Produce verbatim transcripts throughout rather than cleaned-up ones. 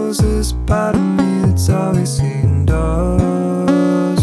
There's this part of me that's always seeing doors.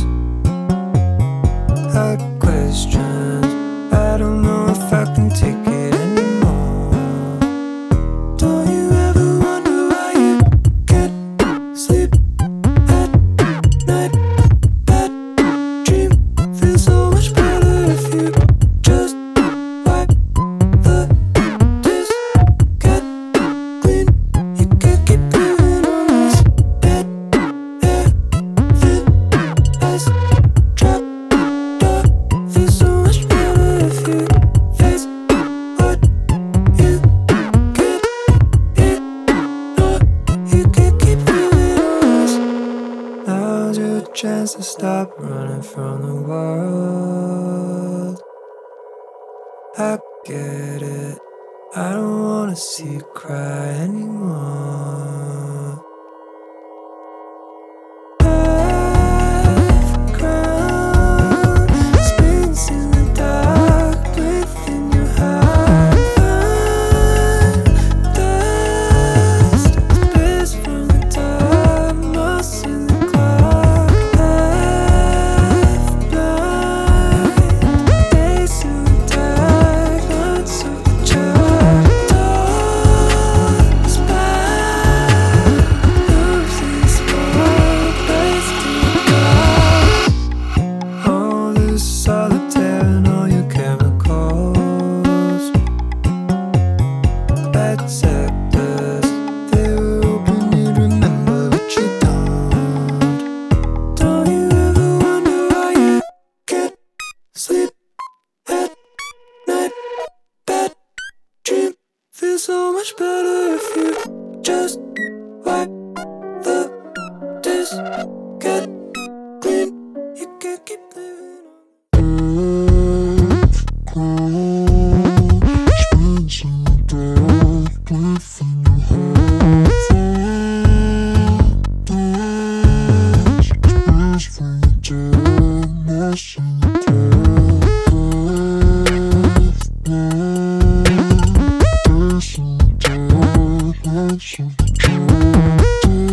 I questions, I don't know if I can take it anymore. Don't you ever wonder why you can't sleep at night? Bad dream feels so much better if you just wipe the dish, get clean. You can't keep living on this dead air, thin ice trap door. Feels so much better if you face what you can't ignore. You can't keep living on this. Now's your chance to stop running from the world. I get it, I don't wanna see you cry anymore. Half crown spins in the dark within your heart. Find dust spills from the top, moss in the clock. Half blind, days in the dark, nights of the child. Dawn's back, losing smoke, place to go. All this solitaire and all your chemicals, bad sectors, they were open, you'd remember, but you don't. Don't you ever wonder why you can't sleep at night? Bad dream feels so much better if you just wipe the dish, get clean. You can't keep living on. Thank you.